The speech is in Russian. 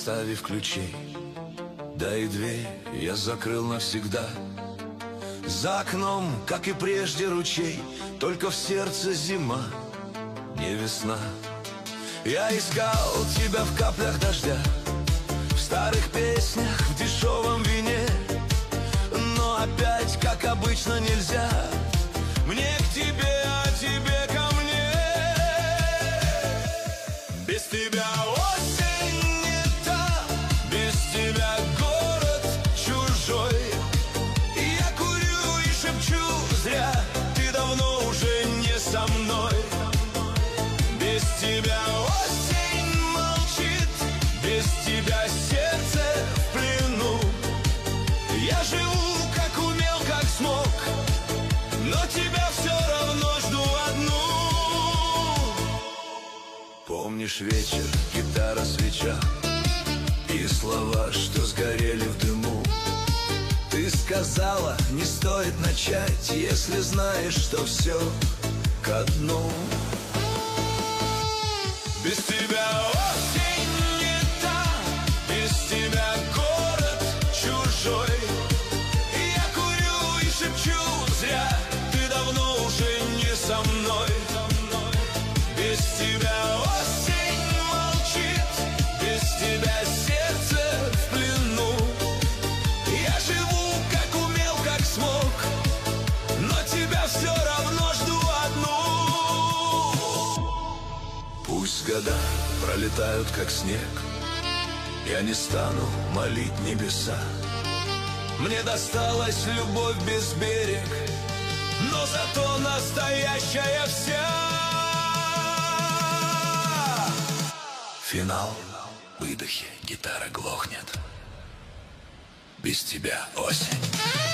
оставив ключей, да и дверь я закрыл навсегда. За окном, как и прежде, ручей, только в сердце зима, не весна. Я искал тебя в каплях дождя, в старых песнях, в дешевом вине. Но опять, как обычно, нельзя мне к тебе, а тебе ко мне. Без тебя осень не та, без тебя город чужой. Я курю и шепчу зря, ты давно уже не со мной. Без тебя осень молчит, без тебя сердце в плену. Я живу как умел, как смог, но тебя все равно жду одну. Помнишь вечер, гитара, свеча и слова, что сгорели в дыму? Ты сказала, не стоит начать, если знаешь, что все ко дну. Без тебя осень не та, без тебя город чужой. Я курю и шепчу зря, ты давно уже не со мной. Без тебя осень молчит, без тебя сердце в плену. Я живу как умел, как смог, но тебя все равно жду одну. Пусть года пролетают как снег, я не стану молить небеса. Мне досталась любовь без берег, но зато настоящая вся. Финал, выдохи, гитара глохнет. Без тебя осень.